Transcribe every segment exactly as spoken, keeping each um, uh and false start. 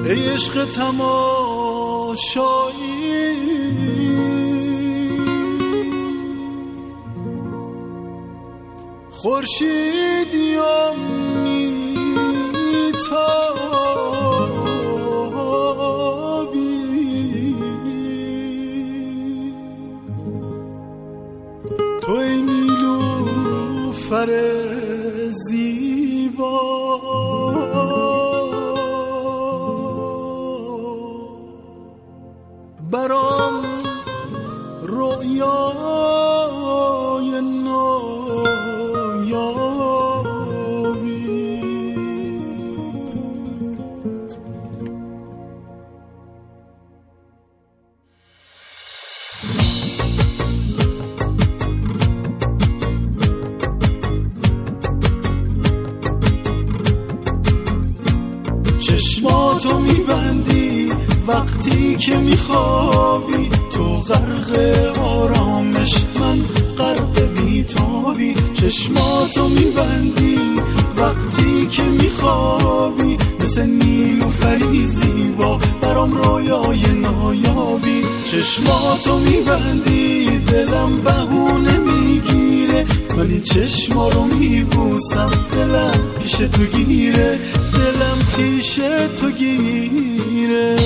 ای عشق تماشایی خورشیدیم میتابی تو ای نیلوفر زیبا برام رؤیای نایابی چشماتو میبندی وقتی که میخوابی، تو غرق آرامش من غرق بیتابی. چشماتو میبندی وقتی که میخوابی، مثل نیلوفری زیبا برام رویای نایابی. چشماتو میبندی دلم بهونه میگیره، ولی چشما رو میبوسم دلم پیش تو گیره، دلم پیش تو گیره.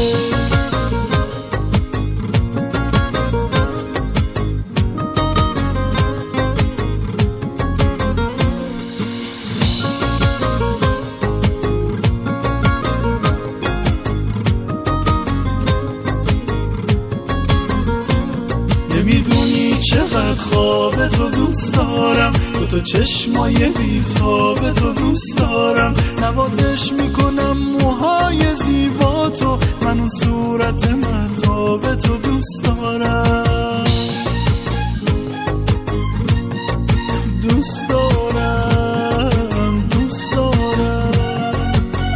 نمیدونی چقدر خواب تو دوست دارم، تو تو چشمای بیتاب تو دوست دارم. نوازش میکنم موهای زیبا تو، من اون صورت مهتاب تو دوست دارم. دوست دارم دوست دارم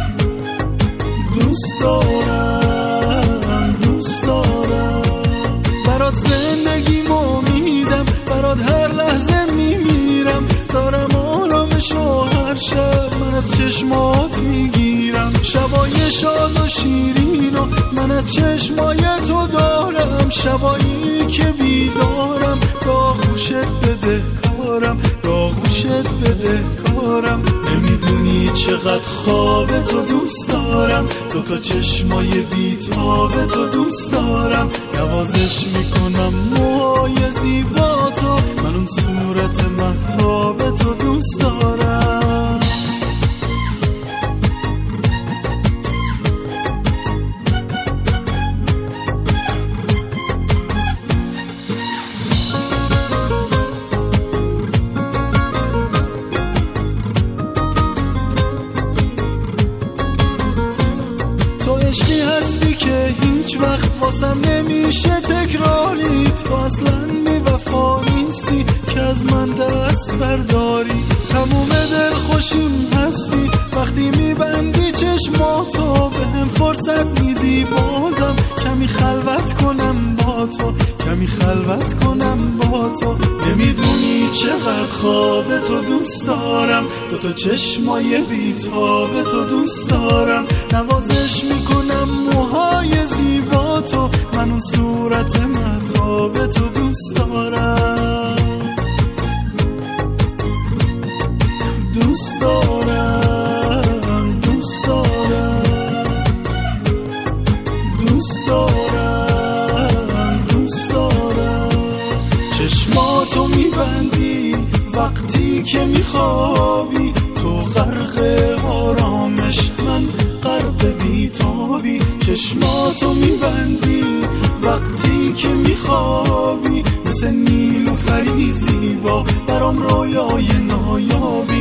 دوست دارم دوست دارم. برات زندگیمو میدم، برات هر لحظه میمیرم. دارم آرامشو هر شب من از چشمات میگیرم. شبای شاد و شیرین و من از چشمای تو دارم. شبایی که بیدارم راغوشت بده کارم، راغوشت بده کارم. نمیدونی چقدر خواب تو دوست دارم، تو تا چشمای بیتاب تو دوست دارم. نوازش میکنم موهای زیبا تو، من اون صورت مهتاب تو دوست دارم. عشقی هستی که هیچ وقت واسم نمیشه تکراری. تو اصلا بی وفا نیستی که از من دست برداری. تموم دل خوشیم هستی وقتی میبندی چشماتو، به هم فرصت میدی بازم کمی خلوت کنم با تو، کمی خلوت کنم با تو. نمیدونی چقدر خواب تو دوست دارم، تو تو چشمای بیتاب تو دوست دارم. نوازش میکنم موهای زیبا تو، من اون صورت مهتاب تو دوست دارم. دوست دارم دوست دارم دوست دارم دوست دارم. چشماتو میبندی وقتی که میخوابی، تو غرق آرامش من غرق بیتابی. چشماتو میبندی وقتی که میخوابی، مثل نیلوفری زیبا برام رویای نایابی.